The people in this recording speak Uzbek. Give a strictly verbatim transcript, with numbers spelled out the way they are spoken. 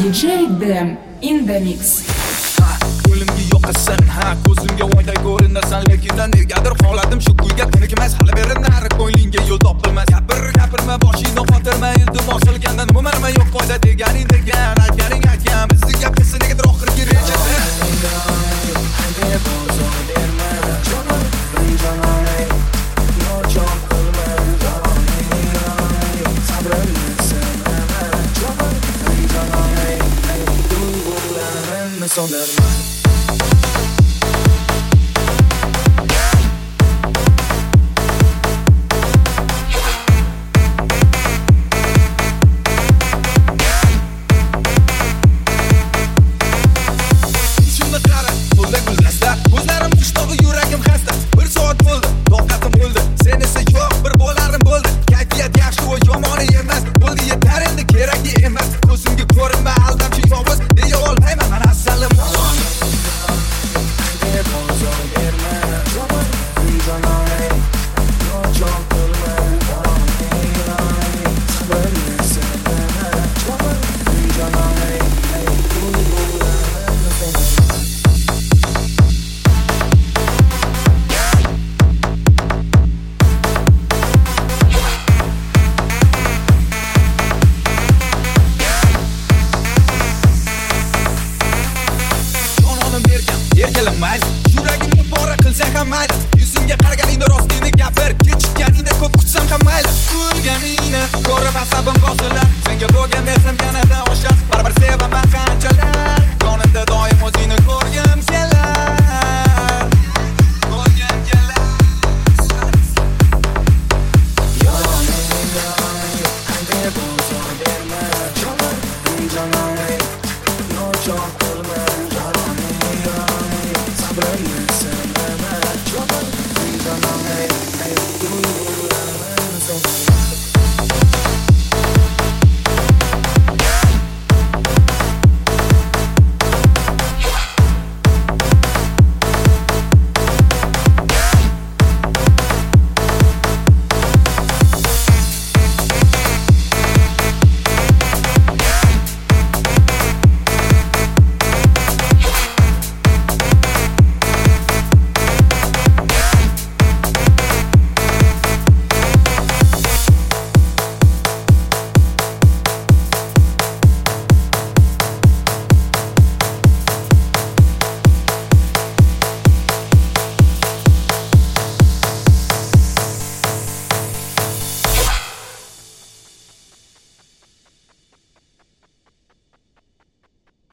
D J Dem in the mix. O'limga yoqasan, ha, ko'zimga oyday ko'rinasan, lekin negadir holatim shu kuyga ko'nikmas. Hali beri nari ko'nglingga yo'l topilmas. Gapir, gapirma, boshingni qotirma, iltimos qilgandan mumarma yo'q foyda deganing degan, aytganing aytgan, bizni gapirsa negadir oxirgi rejasi. Yuragimni pora qilsang ham mayli, yuzimga qaraganingda rostini gapir, kechikkaningda ko'p kutsam ham mayli. Kulganingni ko'rib asabim bosilar, senga bo'lgan mehrim yanada oshar. Baribir sevaman qanchalar, yonimda doim o'zingni ko'rgim kelar, ko'rgim kelar. Yonimda ande bo'lsa berma, jonim, jonim, nochor qilma, jonim. Sabrını sevmeme, çok